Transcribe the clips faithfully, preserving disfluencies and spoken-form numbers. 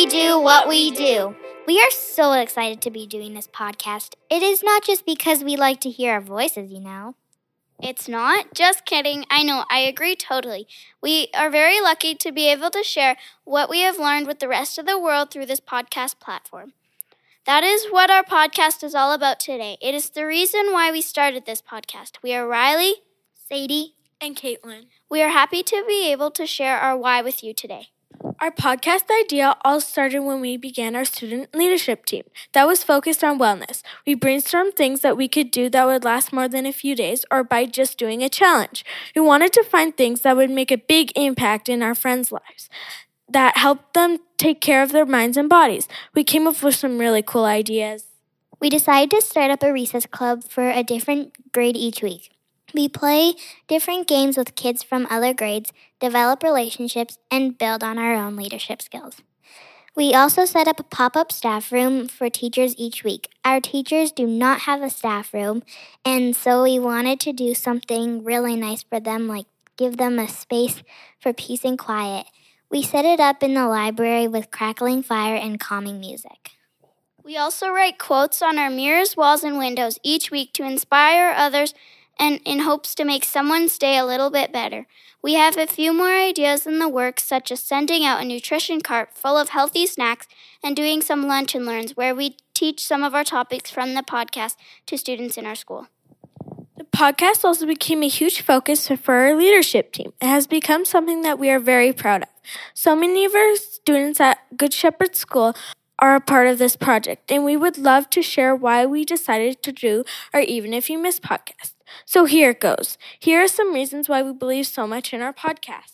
we do what we do. We are so excited to be doing this podcast. It is not just because we like to hear our voices, you know. It's not? Just kidding. I know, I agree totally. We are very lucky to be able to share what we have learned with the rest of the world through this podcast platform. That is what our podcast is all about today. It is the reason why we started this podcast. We are Riley, Sadie, and Caitlin. We are happy to be able to share our why with you today. Our podcast idea all started when we began our student leadership team that was focused on wellness. We brainstormed things that we could do that would last more than a few days or by just doing a challenge. We wanted to find things that would make a big impact in our friends' lives, that helped them take care of their minds and bodies. We came up with some really cool ideas. We decided to start up a recess club for a different grade each week. We play different games with kids from other grades, develop relationships, and build on our own leadership skills. We also set up a pop-up staff room for teachers each week. Our teachers do not have a staff room, and so we wanted to do something really nice for them, like give them a space for peace and quiet. We set it up in the library with crackling fire and calming music. We also write quotes on our mirrors, walls, and windows each week to inspire others and in hopes to make someone's day a little bit better. We have a few more ideas in the works, such as sending out a nutrition cart full of healthy snacks and doing some lunch and learns where we teach some of our topics from the podcast to students in our school. The podcast also became a huge focus for our leadership team. It has become something that we are very proud of. So many of our students at Good Shepherd School are a part of this project, and we would love to share why we decided to do our Even If You Miss podcast. So here it goes. Here are some reasons why we believe so much in our podcast.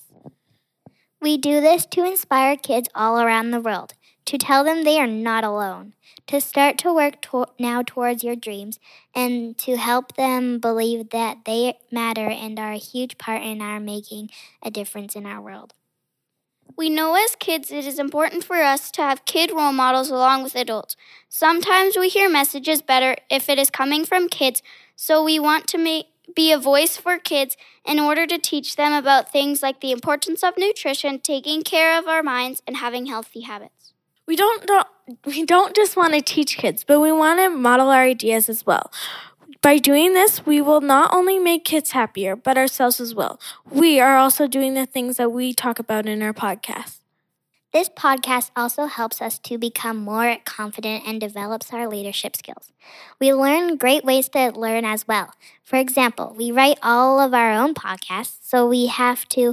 We do this to inspire kids all around the world, to tell them they are not alone, to start to work to- now towards your dreams, and to help them believe that they matter and are a huge part in our making a difference in our world. We know as kids it is important for us to have kid role models along with adults. Sometimes we hear messages better if it is coming from kids, so we want to make, be a voice for kids in order to teach them about things like the importance of nutrition, taking care of our minds, and having healthy habits. We don't, don't we don't just want to teach kids, but we want to model our ideas as well. By doing this, we will not only make kids happier, but ourselves as well. We are also doing the things that we talk about in our podcast. This podcast also helps us to become more confident and develops our leadership skills. We learn great ways to learn as well. For example, we write all of our own podcasts, so we have to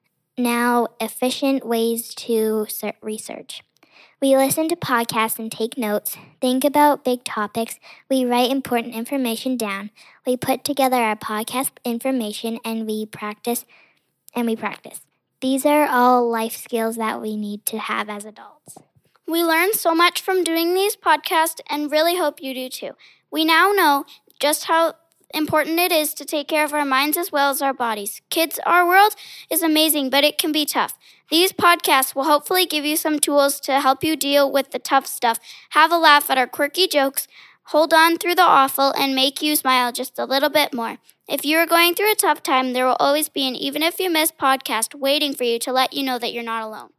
now efficient ways to research. We listen to podcasts and take notes, think about big topics, we write important information down, we put together our podcast information, and we practice, and we practice. These are all life skills that we need to have as adults. We learn so much from doing these podcasts and really hope you do too. We now know just how important it is to take care of our minds as well as our bodies. Kids, our world is amazing, but it can be tough. These podcasts will hopefully give you some tools to help you deal with the tough stuff, have a laugh at our quirky jokes, hold on through the awful, and make you smile just a little bit more. If you are going through a tough time, there will always be an Even If You Miss podcast waiting for you to let you know that you're not alone.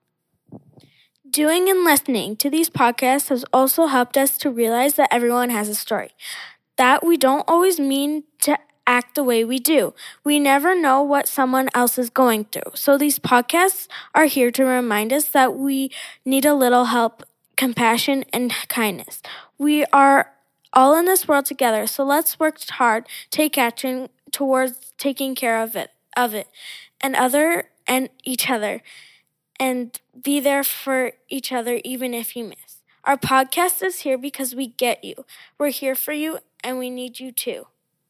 Doing and listening to these podcasts has also helped us to realize that everyone has a story, that we don't always mean to act the way we do. We never know what someone else is going through. So these podcasts are here to remind us that we need a little help, compassion, and kindness. We are all in this world together, so let's work hard, take action towards taking care of it, of it, and other and each other, and be there for each other even if you miss. Our podcast is here because we get you. We're here for you, and we need you too.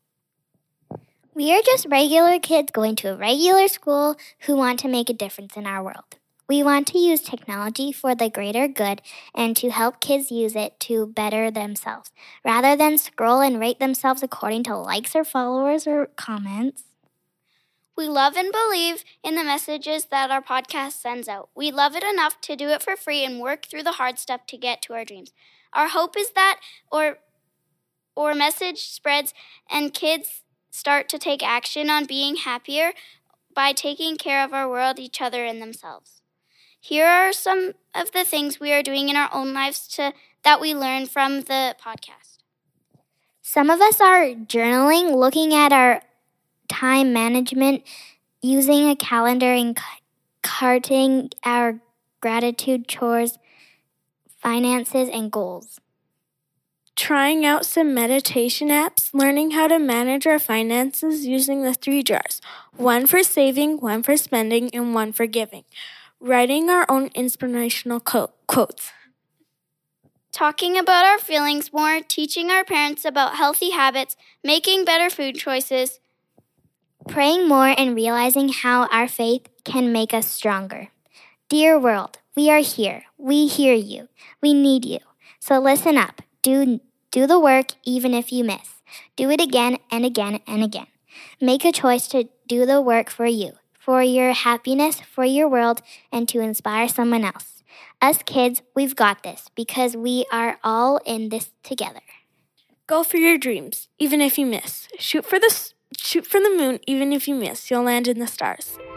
We are just regular kids going to a regular school who want to make a difference in our world. We want to use technology for the greater good and to help kids use it to better themselves, rather than scroll and rate themselves according to likes or followers or comments. We love and believe in the messages that our podcast sends out. We love it enough to do it for free and work through the hard stuff to get to our dreams. Our hope is that or or message spreads and kids start to take action on being happier by taking care of our world, each other, and themselves. Here are some of the things we are doing in our own lives to that we learned from the podcast. Some of us are journaling, looking at our time management, using a calendar, and charting our gratitude, chores, finances, and goals. Trying out some meditation apps, learning how to manage our finances using the three jars, one for saving, one for spending, and one for giving. Writing our own inspirational co- quotes. Talking about our feelings more, teaching our parents about healthy habits, making better food choices. Praying more and realizing how our faith can make us stronger. Dear world, we are here. We hear you. We need you. So listen up. Do, do the work even if you miss. Do it again and again and again. Make a choice to do the work for you, for your happiness, for your world, and to inspire someone else. Us kids, we've got this because we are all in this together. Go for your dreams, even if you miss. Shoot for the Shoot for the moon, even if you miss. You'll land in the stars.